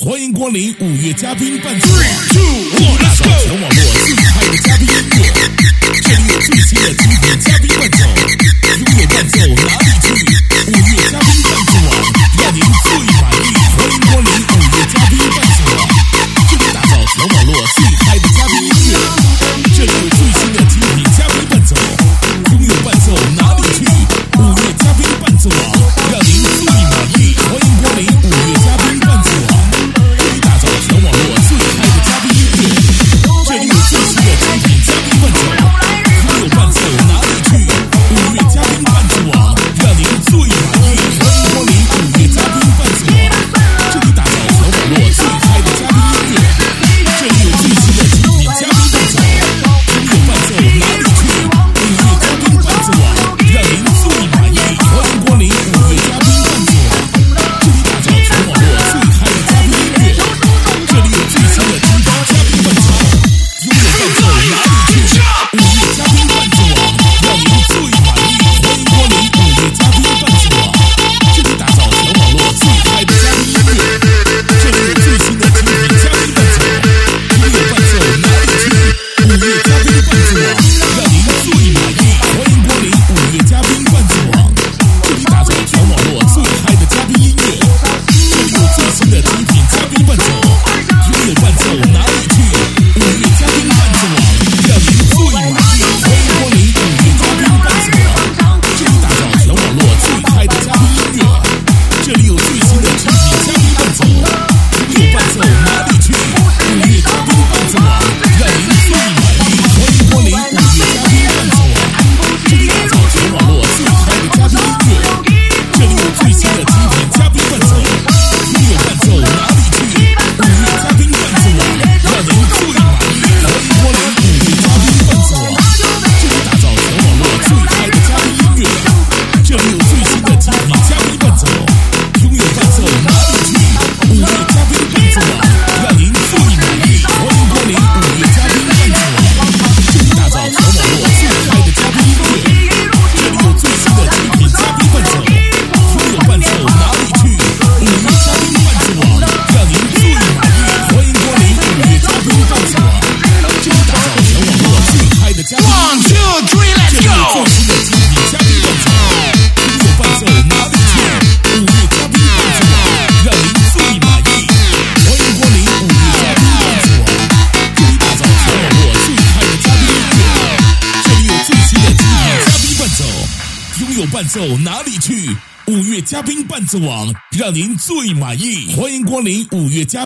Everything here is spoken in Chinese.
欢迎光临五月嘉宾伴奏网，打造全网络最嗨的嘉宾音乐。这里有最新的精品嘉宾伴奏，拥有伴奏哪里去？五月嘉宾伴奏网，让您最满意。欢迎光临五月嘉宾伴奏网，这里打造全网络最嗨的嘉宾音乐。这里有最新的精品嘉宾伴奏，拥有伴奏哪里去？五月嘉宾伴奏网，让您最满意。欢迎光临五月嘉宾伴奏网，这里打造全网络最嗨的嘉宾音乐。这里有最新的精品嘉宾伴奏，拥有伴奏哪里去？五月嘉宾伴奏网，让您最满意。欢迎光临五月嘉宾伴奏网，这里打造全网络最嗨的嘉宾音乐。这里有最新的精品嘉宾伴奏，拥有伴奏哪里去？五月嘉宾伴奏网，让您最满意。欢迎光临五月嘉宾伴奏网，这里打造全网络最嗨的嘉宾音乐。这里有最新的精品嘉宾伴奏，拥有伴奏哪里去？五月嘉宾伴奏网，让您最满意。欢迎光临五月嘉宾伴奏网，这里打造全网络最嗨的嘉宾音乐。这里有最新的精品嘉宾伴奏，拥有伴奏哪里去？五月嘉宾伴奏网，让您最满意。欢迎光临五月嘉宾伴奏网，这里打造全网络最嗨的嘉宾音乐。这里有最新的精品嘉宾伴奏，拥有伴奏哪里去？五月嘉宾伴奏网，让您最满意。欢迎光临五月嘉宾伴奏网，这里打造全网络最嗨的嘉宾音乐。这里有最新的精品嘉宾伴奏，拥有伴奏哪里去？五月嘉宾伴奏网，让您最满意。欢迎光临五月嘉宾伴奏网，这里打造全网络最嗨的嘉宾音乐。这里有最新的精品嘉宾伴奏，拥有伴奏哪里去？五月嘉宾伴奏网，让您最满意。欢迎光临五月嘉宾伴奏网，这里打造全网络最嗨的嘉宾音乐。这里有最新的精品嘉宾伴奏，拥有伴奏哪里去？五月嘉宾伴奏网，让您最满意。欢迎光临五月嘉宾伴奏网，这里打造全网络最嗨的嘉宾音乐。这里有最新的精品嘉宾伴奏，拥有伴奏哪里去？五月嘉宾伴奏网，让您最满意。欢迎光临五月嘉宾伴奏网，这里打造全网络最嗨的嘉宾音乐。这里有最新的精品嘉宾伴奏，拥有伴奏哪里去？五月嘉宾伴奏网，让您最满意。欢迎光临五月嘉宾伴奏网，这里打造全网络最嗨的嘉宾音乐。这里有最新的精品嘉宾伴奏，拥有伴奏哪里去？五月嘉宾伴奏网，让您最满意。欢迎光临五月嘉。